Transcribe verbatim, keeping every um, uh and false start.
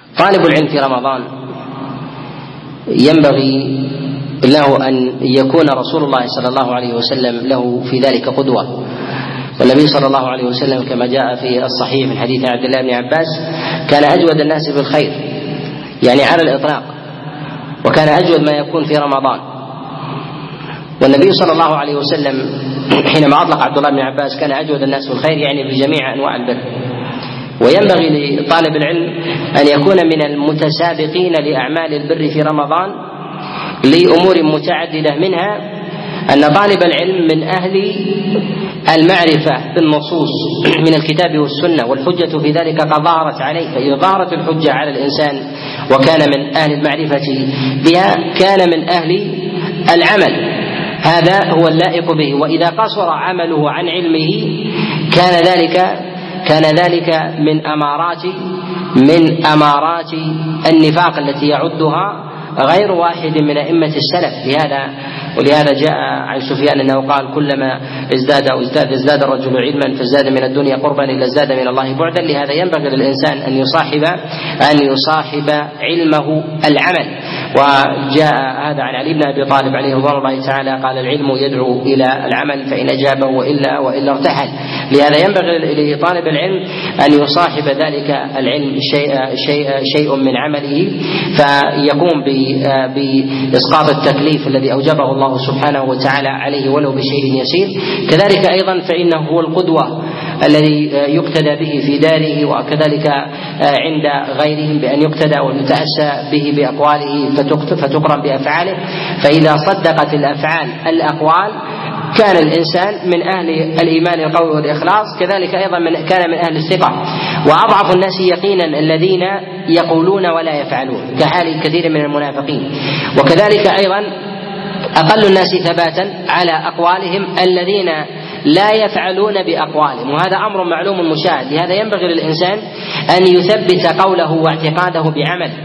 طالب العلم في رمضان ينبغي له أن يكون رسول الله صلى الله عليه وسلم له في ذلك قدوة. والنبي صلى الله عليه وسلم كما جاء في الصحيح من حديث عبد الله بن عباس كان أجود الناس بالخير، يعني على الإطلاق، وكان أجود ما يكون في رمضان. والنبي صلى الله عليه وسلم حينما أطلق عبد الله بن عباس كان أجود الناس بالخير يعني بجميع أنواع البر. وينبغي لطالب العلم أن يكون من المتسابقين لأعمال البر في رمضان لأمور متعددة، منها أن طالب العلم من أهل المعرفة بالنصوص من الكتاب والسنة، والحجة في ذلك قد ظهرت عليه، فإذا ظهرت الحجة على الإنسان وكان من أهل المعرفة بها كان من أهل العمل، هذا هو اللائق به. وإذا قصر عمله عن علمه كان ذلك كان ذلك من أمارات من أمارات النفاق التي يعدها غير واحد من أئمة السلف. لهذا ولهذا جاء عن سفيان أنه قال: كلما ازداد أو ازداد ازداد الرجل علما فازداد من الدنيا قربا إلا ازداد من الله بعدا. لهذا ينبغي للإنسان أن يصاحب أن يصاحب علمه العمل. وجاء هذا عن علي بن أبي طالب عليه رضوان الله تعالى قال: العلم يدعو إلى العمل فإن أجابه وإلا وإلا ارتحل. لهذا ينبغي لطالب العلم أن يصاحب ذلك العلم شيء شيء شيء من عمله، فيقوم بإسقاط التكليف الذي أوجبه الله سبحانه وتعالى عليه ولو بشيء يسير. كذلك أيضا فإنه هو القدوة الذي يقتدى به في داره، وكذلك عند غيرهم بأن يقتدى ويتأسى به بأقواله فتقرن بأفعاله. فإذا صدقت الأفعال الأقوال كان الإنسان من أهل الإيمان القوي والإخلاص، كذلك أيضا من كان من أهل الثقة. وأضعف الناس يقينا الذين يقولون ولا يفعلون كحال كثير من المنافقين. وكذلك أيضا أقل الناس ثباتا على أقوالهم الذين لا يفعلون بأقوالهم، وهذا أمر معلوم مشاهد. لهذا ينبغي للإنسان أن يثبت قوله واعتقاده بعمل،